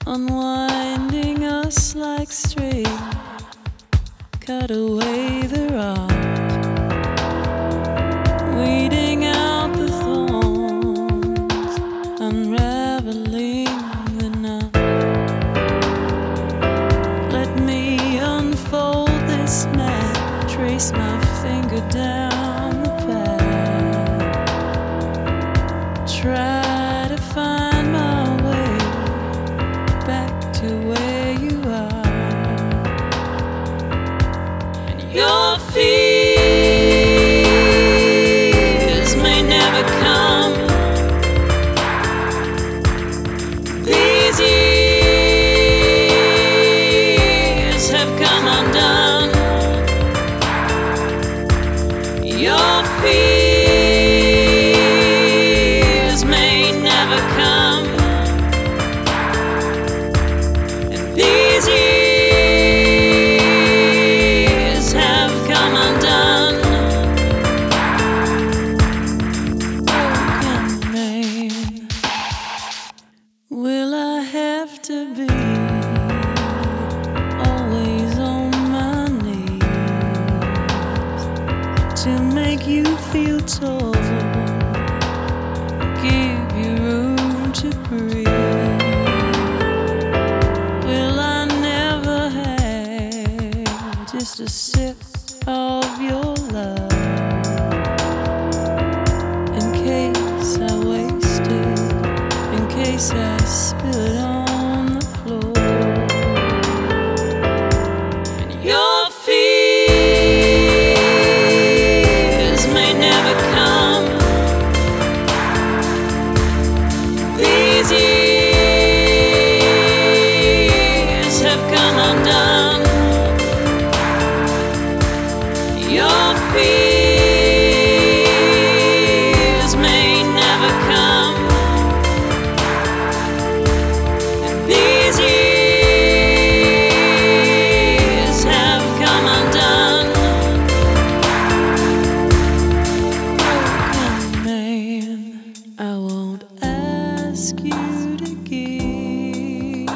unwinding us like string. Cut away the rod, weeding out the thorns, unraveling the knot. Let me unfold this map, trace my finger down the path, try to find my way back to where you are. And your fears may never come. These years have come undone. Your fears may never come. And these years have come undone. Broken man, will I have to be always on my knees to make you feel tall, give you room to breathe? Will I never have just a sip of your love in case I waste it, in case I spill it on the floor? And your fears may never come. These years have come undone. Your fears may never come. And these years have come undone. Broken man, I won't ask you to give.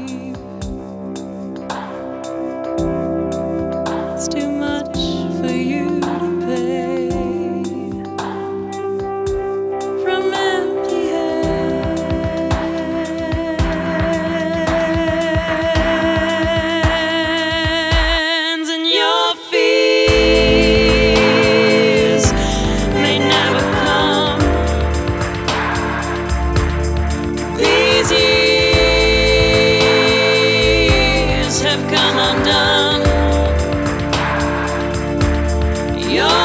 It's too much for you to pay. From empty hands, and your fears may never come. These years have come undone. Your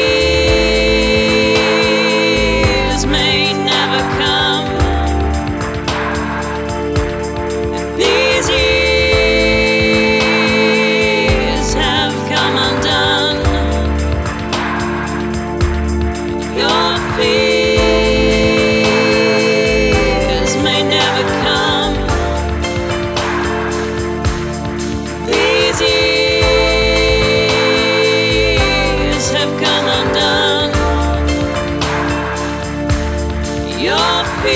fears may never come. And these years have come undone. Your fears may never come. These years have come undone. Your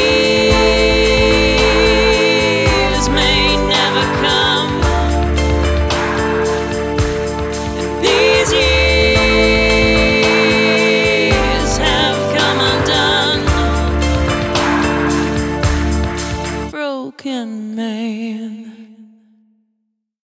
fears may never come. And these years have come undone. Broken man.